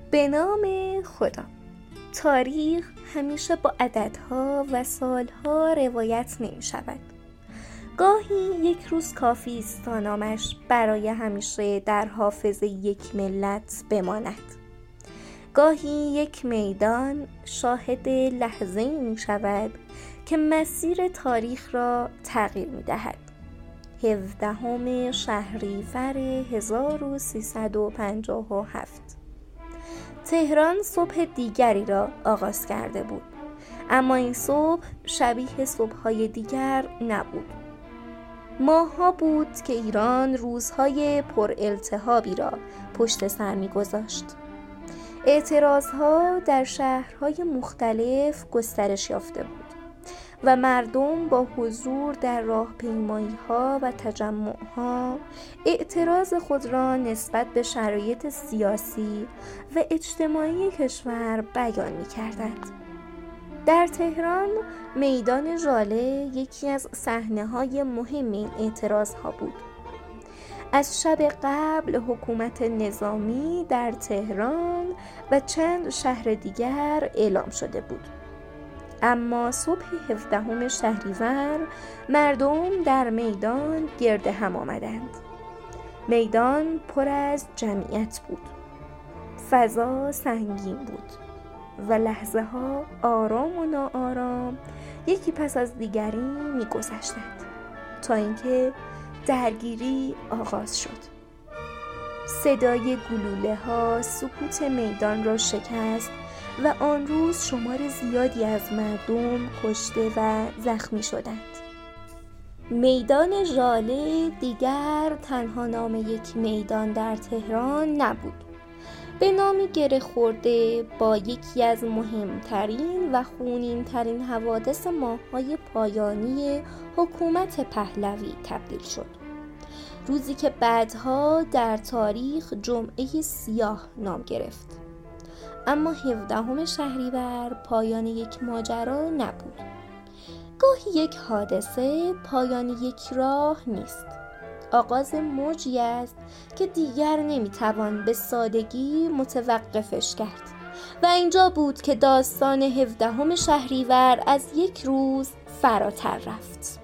به نام خدا. تاریخ همیشه با عددها و سالها روایت نمی شود. گاهی یک روز کافی است تا نامش برای همیشه در حافظه یک ملت بماند. گاهی یک میدان شاهد لحظه‌ای می شود که مسیر تاریخ را تغییر می دهد. 17 شهریور 1357 تهران صبح دیگری را آغاز کرده بود، اما این صبح شبیه صبح‌های دیگر نبود. ماه‌ها بود که ایران روزهای پر التهابی را پشت سر می‌گذاشت. اعتراضها در شهرهای مختلف گسترش یافته بود و مردم با حضور در راهپیمایی‌ها و تجمع‌ها اعتراض خود را نسبت به شرایط سیاسی و اجتماعی کشور بیان می‌کردند. در تهران میدان ژاله یکی از صحنه‌های مهم این اعتراض‌ها بود. از شب قبل حکومت نظامی در تهران و چند شهر دیگر اعلام شده بود، اما صبح 17 شهریور مردم در میدان گرد هم آمدند. میدان پر از جمعیت بود، فضا سنگین بود و لحظه ها آرام و ناآرام یکی پس از دیگری می‌گذشتند تا اینکه درگیری آغاز شد. صدای گلوله ها سکوت میدان را شکست و آن روز شمار زیادی از مردم کشته و زخمی شدند. میدان ژاله دیگر تنها نام یک میدان در تهران نبود. به نامی گره خورده با یکی از مهمترین و خونین‌ترین حوادث ماه‌های پایانی حکومت پهلوی تبدیل شد. روزی که بعدها در تاریخ جمعه سیاه نام گرفت. اما 17 شهریور پایان یک ماجرا نبود. گاهی یک حادثه پایان یک راه نیست، آغاز موجی است که دیگر نمیتوان به سادگی متوقفش کرد. و اینجا بود که داستان 17 شهریور از یک روز فراتر رفت.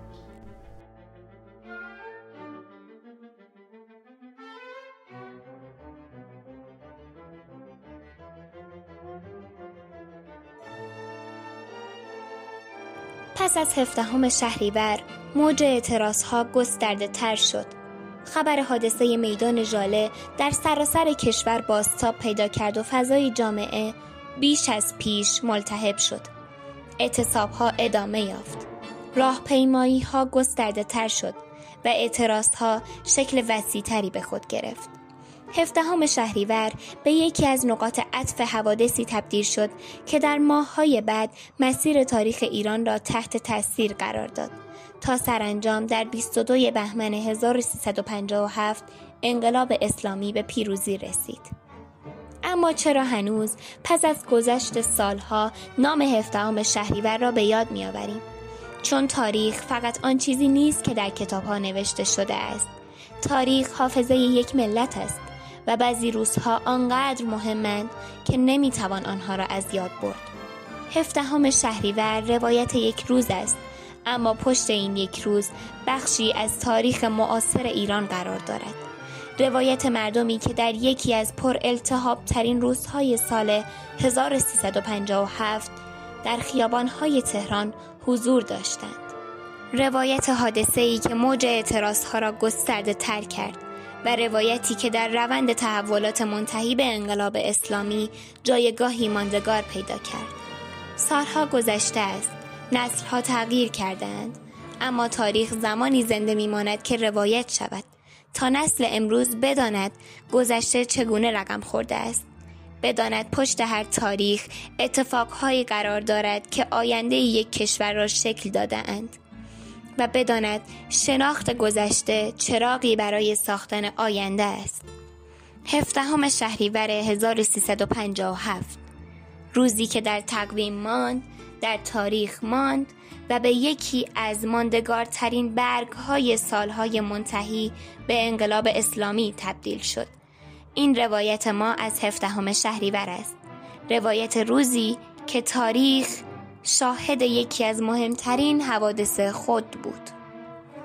پس از 17 شهریور موج اعتراضها گسترده تر شد. خبر حادثه میدان ژاله در سراسر کشور بازتاب پیدا کرد و فضای جامعه بیش از پیش ملتهب شد. اعتصابها ادامه یافت. راهپیمایی‌ها گسترده تر شد و اعتراضها شکل وسیع‌تری به خود گرفت. 17 شهریور به یکی از نقاط عطف حوادثی تبدیل شد که در ماه‌های بعد مسیر تاریخ ایران را تحت تأثیر قرار داد تا سرانجام در 22 بهمن 1357 انقلاب اسلامی به پیروزی رسید. اما چرا هنوز پس از گذشت سالها نام 17 شهریور را به یاد می‌آوریم؟ چون تاریخ فقط آن چیزی نیست که در کتاب‌ها نوشته شده است. تاریخ حافظه یک ملت است و بعضی روزها آنقدر مهمند که نمیتوان آنها را از یاد برد. 17 شهریور روایت یک روز است، اما پشت این یک روز بخشی از تاریخ معاصر ایران قرار دارد. روایت مردمی که در یکی از پر التهاب ترین روزهای سال 1357 در خیابانهای تهران حضور داشتند. روایت حادثه‌ای که موج اعتراضها را گسترده تر کرد و روایتی که در روند تحولات منتهی به انقلاب اسلامی جایگاهی ماندگار پیدا کرد. سالها گذشته است، نسل‌ها تغییر کردند، اما تاریخ زمانی زنده می‌ماند که روایت شود تا نسل امروز بداند گذشته چگونه رقم خورده است، بداند پشت هر تاریخ اتفاقهایی قرار دارد که آینده یک کشور را شکل داده‌اند و بداند شناخت گذشته چراغی برای ساختن آینده است. 17 شهریور 1357 روزی که در تقویم ماند، در تاریخ ماند و به یکی از ماندگارترین برگ‌های سالهای منتهی به انقلاب اسلامی تبدیل شد. این روایت ما از 17 شهریور است. روایت روزی که تاریخ شاهد یکی از مهمترین حوادث خود بود.